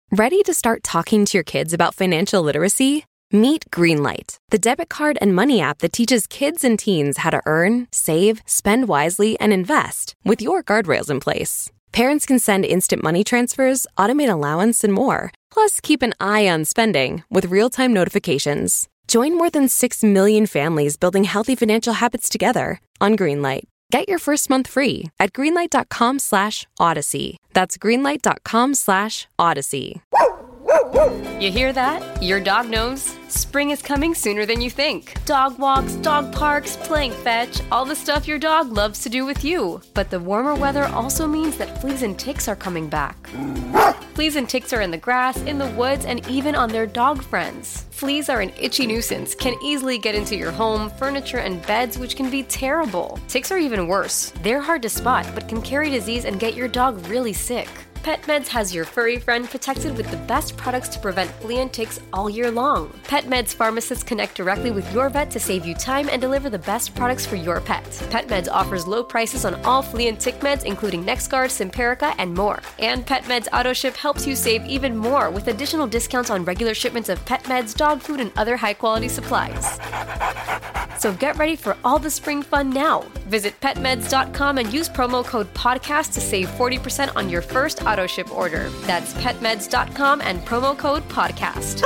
Ready to start talking to your kids about financial literacy? Meet Greenlight, the debit card and money app that teaches kids and teens how to earn, save, spend wisely, and invest with your guardrails in place. Parents can send instant money transfers, automate allowance, and more. Plus, keep an eye on spending with real-time notifications. Join more than 6 million families building healthy financial habits together on Greenlight. Get your first month free at greenlight.com/Odyssey. That's greenlight.com/Odyssey. You hear that? Your dog knows. Spring is coming sooner than you think. Dog walks, dog parks, playing fetch, all the stuff your dog loves to do with you. But the warmer weather also means that fleas and ticks are coming back. Fleas and ticks are in the grass, in the woods, and even on their dog friends. Fleas are an itchy nuisance, can easily get into your home, furniture, and beds, which can be terrible. Ticks are even worse. They're hard to spot, but can carry disease and get your dog really sick. PetMeds has your furry friend protected with the best products to prevent flea and ticks all year long. PetMeds pharmacists connect directly with your vet to save you time and deliver the best products for your pet. PetMeds offers low prices on all flea and tick meds, including NexGard, Simparica, and more. And PetMeds AutoShip helps you save even more with additional discounts on regular shipments of pet meds, dog food, and other high-quality supplies. So get ready for all the spring fun now. Visit petmeds.com and use promo code PODCAST to save 40% on your first auto ship order. That's petmeds.com and promo code podcast.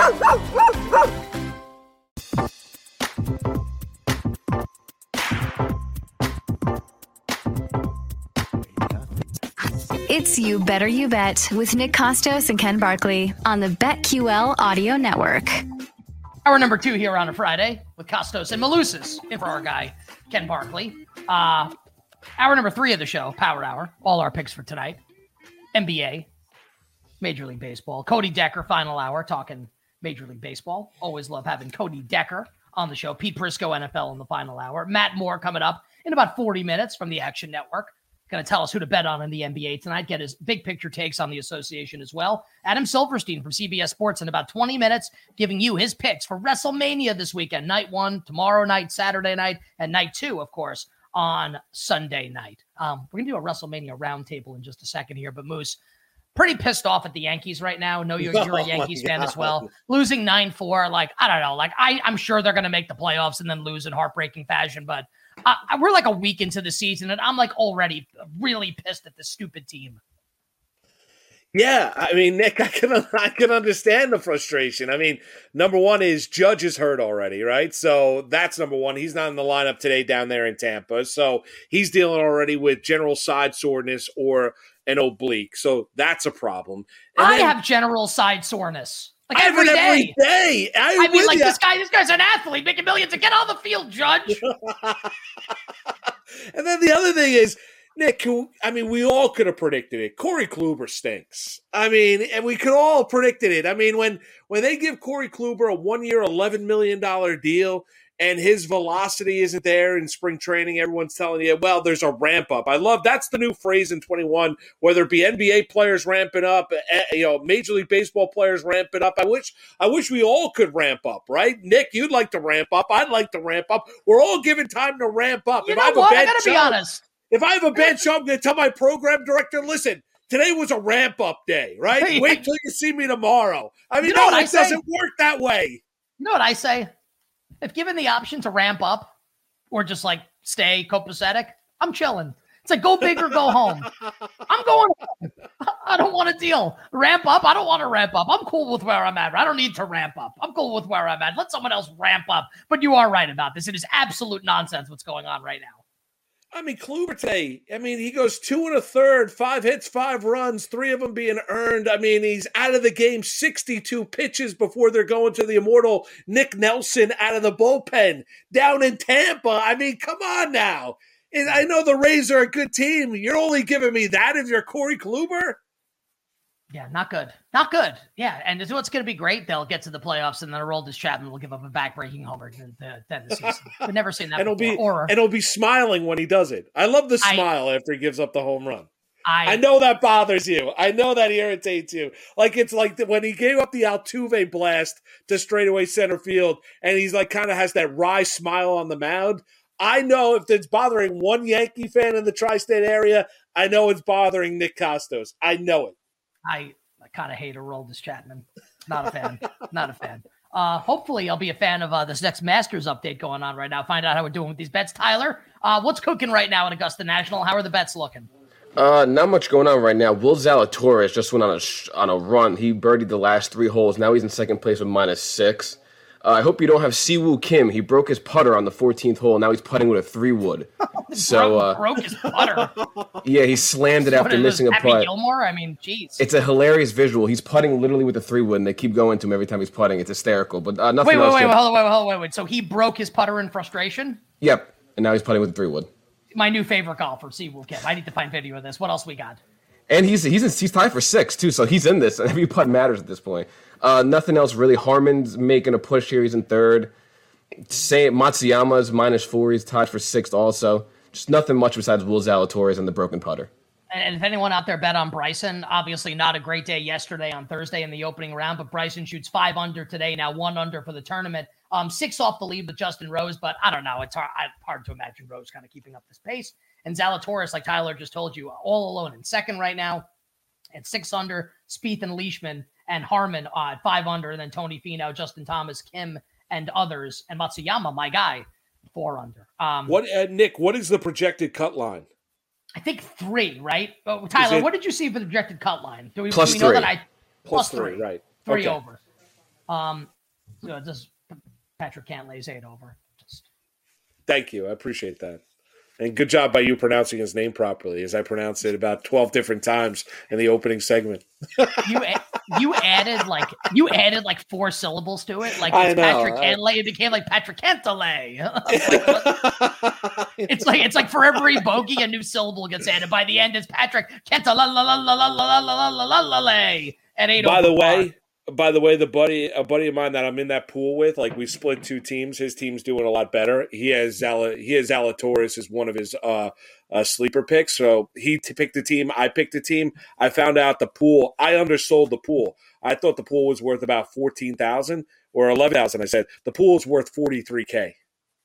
It's You Better You Bet with Nick Costos and Ken Barkley on the BetQL Audio Network. Hour number 2 here on a Friday with Costos and Malusis in for our guy, Ken Barkley. Hour number 3 of the show, Power Hour. All our picks for tonight. NBA, Major League Baseball. Cody Decker, final hour, talking Major League Baseball. Always love having Cody Decker on the show. Pete Prisco, NFL in the final hour. Matt Moore coming up in about 40 minutes from the Action Network. Going to tell us who to bet on in the NBA tonight. Get his big picture takes on the association as well. Adam Silverstein from CBS Sports in about 20 minutes, giving you his picks for WrestleMania this weekend. Night 1, tomorrow night, Saturday night, and night 2, of course, on Sunday night. We're going to do a WrestleMania roundtable in just a second here, but Moose, pretty pissed off at the Yankees right now. I know you're a Yankees fan as well. Losing 9-4, I don't know. I'm sure they're going to make the playoffs and then lose in heartbreaking fashion, but we're like a week into the season, and I'm already really pissed at this stupid team. Yeah, I mean, Nick, I can understand the frustration. I mean, number one is Judge is hurt already, right? So that's number one. He's not in the lineup today down there in Tampa. So he's dealing already with general side soreness or an oblique. So that's a problem. And I have general side soreness. Every day. I mean, this guy's an athlete making millions. To get on the field, Judge. And then the other thing is, Nick, we all could have predicted it. Corey Kluber stinks. And we could all predicted it. I mean, when they give Corey Kluber a 1-year, $11 million deal and his velocity isn't there in spring training, everyone's telling you, well, there's a ramp up. I love that's the new phrase in 21, whether it be NBA players ramping up, Major League Baseball players ramping up. I wish we all could ramp up, right? Nick, you'd like to ramp up. I'd like to ramp up. We're all given time to ramp up. You know what? I got to be honest. If I have a bad show, I'm going to tell my program director, listen, today was a ramp-up day, right? Wait till you see me tomorrow. It doesn't work that way. You know what I say? If given the option to ramp up or just, stay copacetic, I'm chilling. It's go big or go home. I'm going home. I don't want to deal. Ramp up? I don't want to ramp up. I'm cool with where I'm at. I don't need to ramp up. I'm cool with where I'm at. Let someone else ramp up. But you are right about this. It is absolute nonsense what's going on right now. Kluber today, he goes 2 1/3, 5 hits, 5 runs, 3 of them being earned. He's out of the game 62 pitches before they're going to the immortal Nick Nelson out of the bullpen down in Tampa. Come on now. And I know the Rays are a good team. You're only giving me that if you're Corey Kluber? Yeah, not good. Not good. Yeah, and it's what's going to be great. They'll get to the playoffs, and then Aroldis Chapman will give up a back-breaking homer to end the season. We've never seen that before. And he'll be smiling when he does it. I love the smile after he gives up the home run. I know that bothers you. I know that irritates you. It's like when he gave up the Altuve blast to straightaway center field, and he's kind of has that wry smile on the mound. I know if it's bothering one Yankee fan in the tri-state area, I know it's bothering Nick Costos. I know it. kind of hate Aroldis Chapman. Not a fan. Not a fan. Hopefully I'll be a fan of this next Masters update going on right now. Find out how we're doing with these bets. Tyler, what's cooking right now at Augusta National? How are the bets looking? Not much going on right now. Will Zalatoris just went on a run. He birdied the last 3 holes. Now he's in second place with -6. I hope you don't have Siwoo Kim. He broke his putter on the 14th hole. Now he's putting with a 3-wood. So broke his putter. Yeah, he slammed it after missing a putt. Gilmore? I mean, geez. It's a hilarious visual. He's putting literally with a 3-wood, and they keep going to him every time he's putting. It's hysterical. But nothing else. Wait. So he broke his putter in frustration? Yep, and now he's putting with a 3-wood. My new favorite golfer, Siwoo Kim. I need to find video of this. What else we got? And he's tied for 6th too, so he's in this. Every putt matters at this point. Nothing else really. Harmon's making a push here. He's in 3rd. Matsuyama's -4. He's tied for 6th also. Just nothing much besides Will Zalatoris and the broken putter. And if anyone out there bet on Bryson, obviously not a great day yesterday on Thursday in the opening round, but Bryson shoots 5 under today, now 1 under for the tournament. 6 off the lead with Justin Rose, but I don't know. It's hard to imagine Rose kind of keeping up this pace. And Zalatoris, like Tyler just told you, all alone in second right now at 6 under. Spieth and Leishman and Harmon at 5 under, and then Tony Finau, Justin Thomas, Kim, and others, and Matsuyama, my guy, 4 under. Nick, what is the projected cut line? I think 3, right? Tyler, what did you see for the projected cut line? Do we know +3. that +3, right? 3 over. So just Patrick Cantlay's 8 over. Thank you, I appreciate that. And good job by you pronouncing his name properly, as I pronounced it about 12 different times in the opening segment. You added like 4 syllables to it. Like it's Patrick Cantlay, it became like Patrick Cantlay. It's like for every bogey, a new syllable gets added. By the end, it's Patrick Cantlay at 8. By the way, a buddy of mine that I'm in that pool with, like we split 2 teams. His team's doing a lot better. He has Zalatoris as one of his sleeper picks. So he picked the team. I picked the team. I found out the pool. I undersold the pool. I thought the pool was worth about $14,000 or $11,000. I said the pool is worth $43K.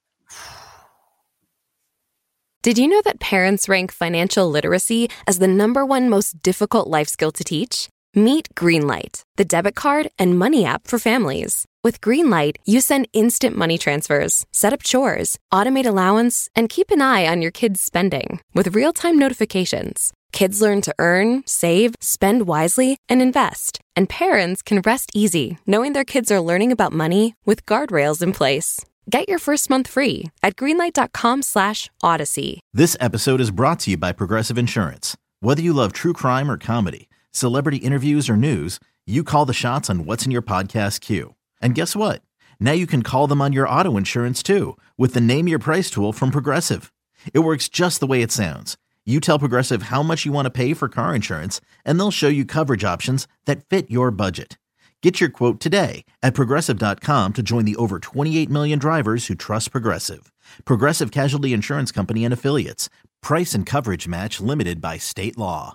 Did you know that parents rank financial literacy as the #1 most difficult life skill to teach? Meet Greenlight, the debit card and money app for families. With Greenlight, you send instant money transfers, set up chores, automate allowance, and keep an eye on your kids' spending with real-time notifications. Kids learn to earn, save, spend wisely, and invest. And parents can rest easy knowing their kids are learning about money with guardrails in place. Get your first month free at greenlight.com/Odyssey. This episode is brought to you by Progressive Insurance. Whether you love true crime or comedy, celebrity interviews or news, you call the shots on what's in your podcast queue. And guess what? Now you can call them on your auto insurance too with the Name Your Price tool from Progressive. It works just the way it sounds. You tell Progressive how much you want to pay for car insurance, and they'll show you coverage options that fit your budget. Get your quote today at Progressive.com to join the over 28 million drivers who trust Progressive. Progressive Casualty Insurance Company and Affiliates. Price and coverage match limited by state law.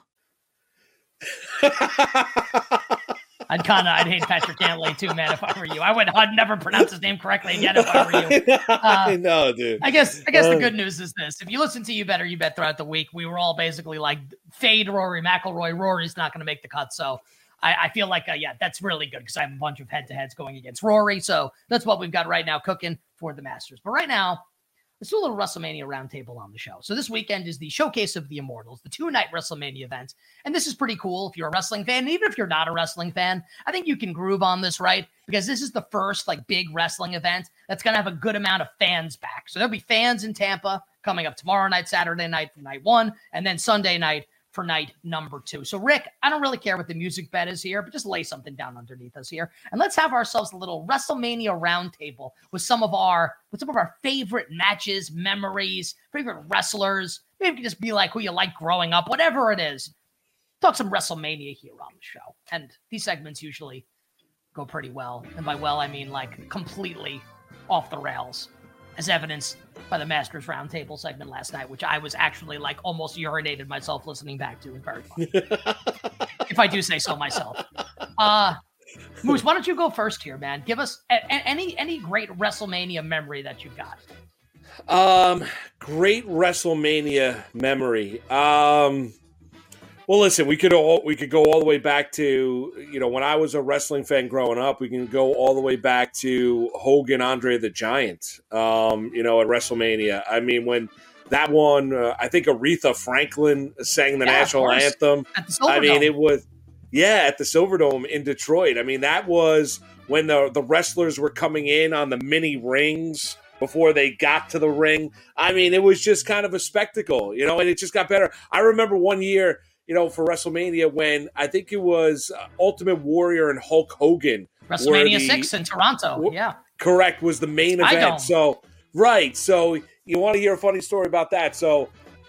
I'd hate Patrick Cantlay too, man, if I were you. I'd never pronounce his name correctly again if I were you. I know, dude. I guess the good news is this. If you listen to You Bet throughout the week, we were all basically like, fade Rory McIlroy. Rory's not going to make the cut. So I feel like, that's really good because I have a bunch of head-to-heads going against Rory. So that's what we've got right now cooking for the Masters. But right now, let's do a little WrestleMania roundtable on the show. So this weekend is the Showcase of the Immortals, the 2-night WrestleMania event. And this is pretty cool if you're a wrestling fan. And even if you're not a wrestling fan, I think you can groove on this, right? Because this is the first big wrestling event that's going to have a good amount of fans back. So there'll be fans in Tampa coming up tomorrow night, Saturday night for night 1, and then Sunday night for night number 2. So Rick, I don't really care what the music bet is here, but just lay something down underneath us here. And let's have ourselves a little WrestleMania roundtable with some of our favorite matches, memories, favorite wrestlers. Maybe it could just be like who you like growing up, whatever it is. Talk some WrestleMania here on the show. And these segments usually go pretty well. And by well, I mean completely off the rails, as evidenced by the Masters Roundtable segment last night, which I was actually almost urinated myself listening back to. It was very fun. If I do say so myself. Moose, why don't you go first here, man? Give us any great WrestleMania memory that you've got. Great WrestleMania memory. Well, listen, we could go all the way back to, when I was a wrestling fan growing up. We can go all the way back to Hogan, Andre the Giant, at WrestleMania. I mean, when that one, I think Aretha Franklin sang the national anthem. At the Silverdome. I mean, it was, at the Silverdome in Detroit. I mean, that was when the wrestlers were coming in on the mini rings before they got to the ring. I mean, it was just kind of a spectacle, and it just got better. I remember one year, for WrestleMania, when I think it was Ultimate Warrior and Hulk Hogan. WrestleMania 6 in Toronto, yeah. Correct, was the main event. So you want to hear a funny story about that. So,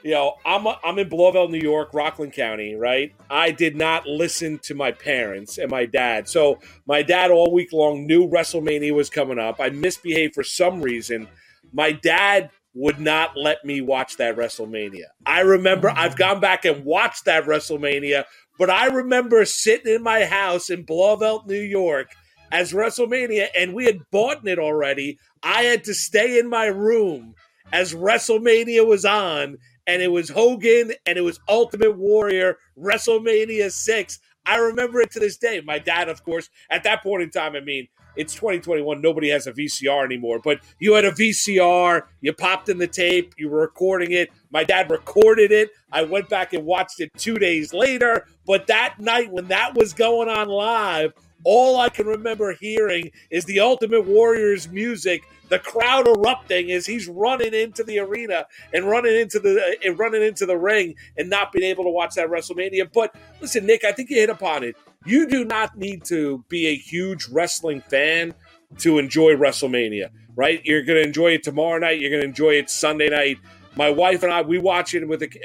I'm in Blauvelt, New York, Rockland County, right? I did not listen to my parents and my dad. So my dad all week long knew WrestleMania was coming up. I misbehaved for some reason. My dad would not let me watch that WrestleMania. I remember I've gone back and watched that WrestleMania, but I remember sitting in my house in Blauvelt, New York as WrestleMania, and we had bought it already. I had to stay in my room as WrestleMania was on, and it was Hogan and it was Ultimate Warrior, WrestleMania 6. I remember it to this day. My dad, of course, at that point in time, I mean, it's 2021. Nobody has a VCR anymore. But you had a VCR. You popped in the tape. You were recording it. My dad recorded it. I went back and watched it 2 days later. But that night when that was going on live, all I can remember hearing is the Ultimate Warrior's music, the crowd erupting as he's running into the arena and running into the ring and not being able to watch that WrestleMania. But listen, Nick, I think you hit upon it. You do not need to be a huge wrestling fan to enjoy WrestleMania, right? You're going to enjoy it tomorrow night. You're going to enjoy it Sunday night. My wife and I, we watch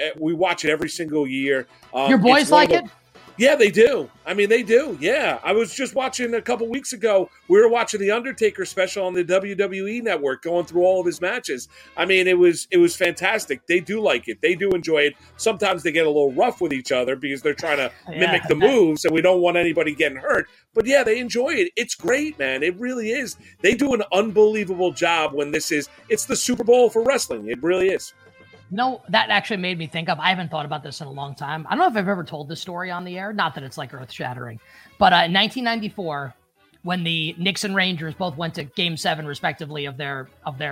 it every single year. Your boys like it? Yeah, they do. I mean, they do. Yeah. I was just watching a couple weeks ago. We were watching the Undertaker special on the WWE Network, going through all of his matches. I mean, it was fantastic. They do like it. They do enjoy it. Sometimes they get a little rough with each other because they're trying to mimic the moves, and we don't want anybody getting hurt. But yeah, they enjoy it. It's great, man. It really is. They do an unbelievable job when it's the Super Bowl for wrestling. It really is. That actually made me think of, I haven't thought about this in a long time. I don't know if I've ever told this story on the air. Not that it's like earth shattering, but in 1994, when the Knicks and Rangers both went to Game 7 respectively of the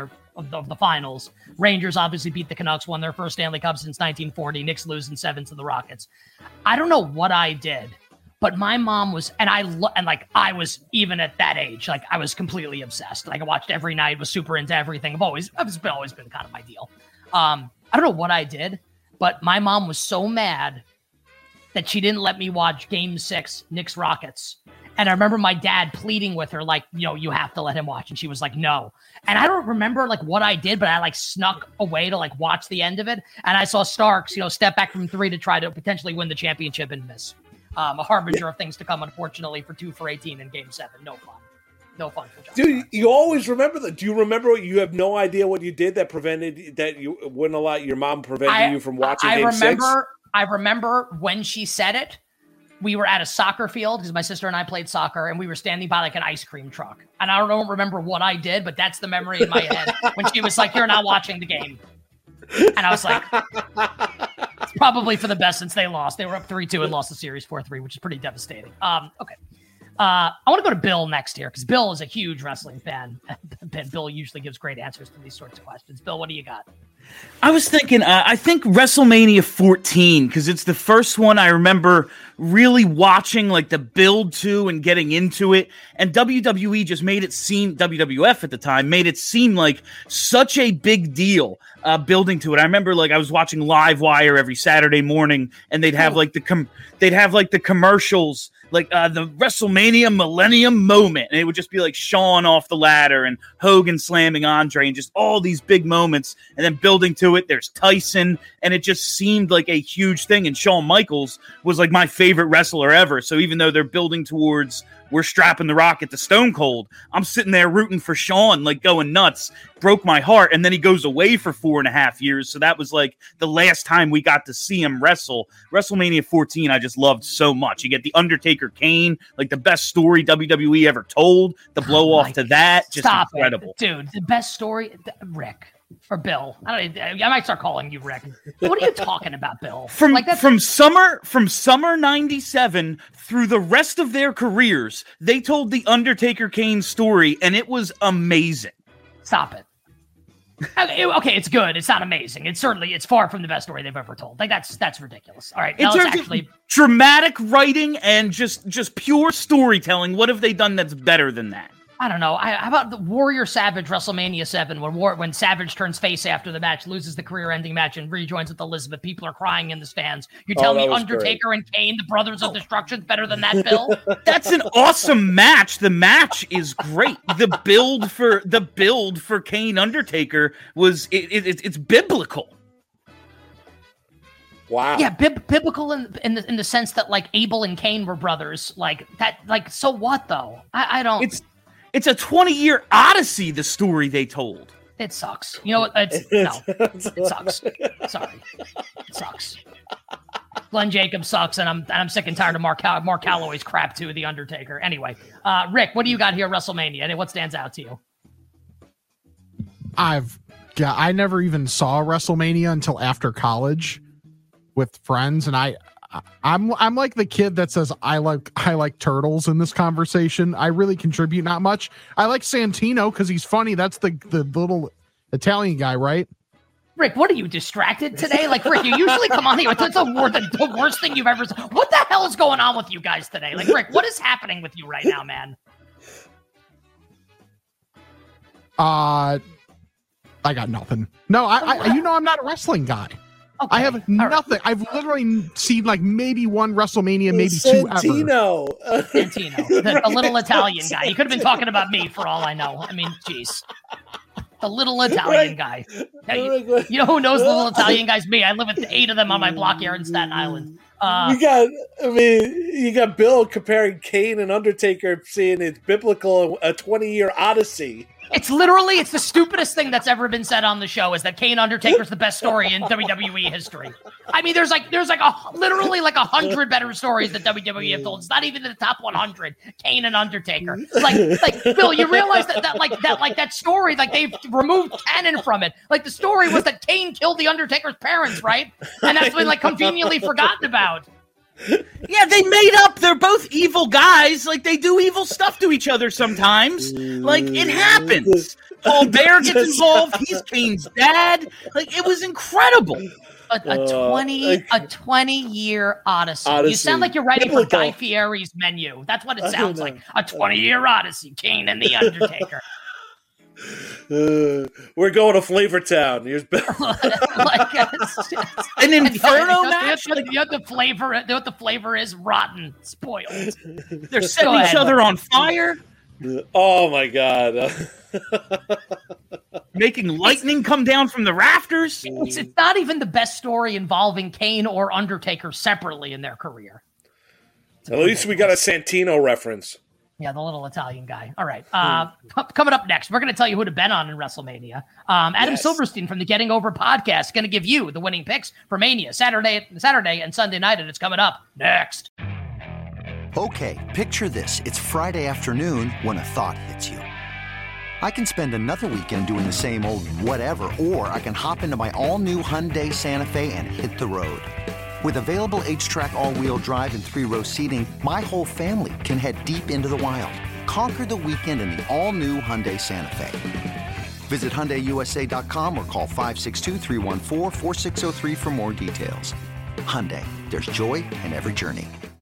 finals, Rangers obviously beat the Canucks, won their first Stanley Cup since 1940. Knicks losing 7 to the Rockets. I don't know what I did, but my mom was, I was even at that age, like I was completely obsessed. Like I watched every night, was super into everything. I've always been kind of my deal. I don't know what I did, but my mom was so mad that she didn't let me watch Game 6, Knicks Rockets. And I remember my dad pleading with her, like, you have to let him watch. And she was like, no. And I don't remember like what I did, but I like snuck away to like watch the end of it. And I saw Starks, step back from 3 to try to potentially win the championship and miss. A harbinger of things to come, unfortunately, for 2 for 18 in Game 7. No fun. No fun for John. Dude, you always remember that. Do you remember you have no idea what you did that prevented that you wouldn't allow your mom prevented you from watching Game 6? I remember when she said it, we were at a soccer field because my sister and I played soccer, and we were standing by like an ice cream truck. And I don't remember what I did, but that's the memory in my head when she was like, "You're not watching the game." And I was like, it's probably for the best since they lost. They were up 3-2 and lost the series 4-3, which is pretty devastating. Okay. I want to go to Bill next here because Bill is a huge wrestling fan. Bill usually gives great answers to these sorts of questions. Bill, what do you got? I was thinking, I think WrestleMania 14, because it's the first one I remember really watching, like the build to and getting into it. And WWE just made it seem, WWF at the time, made it seem like such a big deal building to it. I remember like I was watching Live Wire every Saturday morning, and they'd have like the commercials, like the WrestleMania Millennium Moment, and it would just be like Shawn off the ladder and Hogan slamming Andre and just all these big moments, and then building to it, there's Tyson, and it just seemed like a huge thing, and Shawn Michaels was like my favorite wrestler ever, so even though they're building towards we're strapping the Rocket to Stone Cold, I'm sitting there rooting for Shawn, like going nuts. Broke my heart, and then he goes away for 4.5 years, so that was like the last time we got to see him wrestle. WrestleMania 14 I just loved so much. You get the Undertaker Kane, like the best story WWE ever told. The blow off to that, just incredible. Dude, the best story, Rick. or Bill. I might start calling you Rick. What are you talking about, Bill? From summer '97 through the rest of their careers, they told the Undertaker Kane story, and it was amazing. Stop it. Okay, it's good. It's not amazing. It's far from the best story they've ever told. Like that's ridiculous. All right, in terms of dramatic writing and just pure storytelling, what have they done that's better than that? I don't know. How about the Warrior Savage WrestleMania 7 when Savage turns face after the match, loses the career-ending match, and rejoins with Elizabeth? People are crying in the stands. You're telling me Undertaker and Kane, the Brothers of Destruction, is better than that, Bill? That's an awesome match. The match is great. The build for Kane Undertaker was it's biblical. Wow. Yeah, biblical in the sense that like Abel and Cain were brothers. Like that. Like so what though? I don't. It's a 20-year odyssey, the story they told. It sucks. You know what? It sucks. Sorry. It sucks. Glenn Jacobs sucks, and I'm sick and tired of Mark Calloway's crap too, The Undertaker. Anyway, Rick, what do you got here at WrestleMania? And what stands out to you? I never even saw WrestleMania until after college with friends, and I'm like the kid that says I like turtles in this conversation. I really contribute not much. I like Santino because he's funny. That's the little Italian guy, right? Rick, what are you, distracted today? Like, Rick, you usually come on here. That's the worst thing you've ever said. What the hell is going on with you guys today? Like, Rick, what is happening with you right now, man? I got nothing. No, I'm not a wrestling guy. Okay. I have nothing. Right. I've literally seen like maybe one WrestleMania, maybe Santino. two ever. Santino, the little Italian guy. You could have been talking about me for all I know. I mean, jeez. The little Italian guy. You know who knows the little Italian guys? Me. I live with 8 of them on my block here in Staten Island. You got Bill comparing Kane and Undertaker, saying it's biblical, a 20-year odyssey. It's the stupidest thing that's ever been said on the show is that Kane Undertaker's the best story in WWE history. I mean, there's literally 100 better stories that WWE have told. It's not even in the top 100. Kane and Undertaker. Like Bill, you realize that story, like they've removed canon from it. Like the story was that Kane killed the Undertaker's parents, right? And that's been like conveniently forgotten about. Yeah, they made up. They're both evil guys. Like, they do evil stuff to each other sometimes. Like, it happens. Paul Bear gets involved. He's Kane's dad. Like, it was incredible. A 20-year odyssey. You sound like you're writing for Guy Fieri's Menu. That's what it sounds like. A 20-year odyssey. Kane and the Undertaker. We're going to Flavor Town. Here's Bill. An Inferno match. What the flavor is? Rotten, spoiled. They're setting each other on fire. Oh my god! Making lightning come down from the rafters. It's not even the best story involving Kane or Undertaker separately in their career. At least we got a Santino reference. Yeah, the little Italian guy. All right. Coming up next, we're going to tell you who to bet on in WrestleMania. Adam Silverstein from the Getting Over podcast is going to give you the winning picks for Mania Saturday and Sunday night, and it's coming up next. Okay, picture this. It's Friday afternoon when a thought hits you. I can spend another weekend doing the same old whatever, or I can hop into my all-new Hyundai Santa Fe and hit the road. With available H-Track all-wheel drive and 3-row seating, my whole family can head deep into the wild. Conquer the weekend in the all-new Hyundai Santa Fe. Visit HyundaiUSA.com or call 562-314-4603 for more details. Hyundai, there's joy in every journey.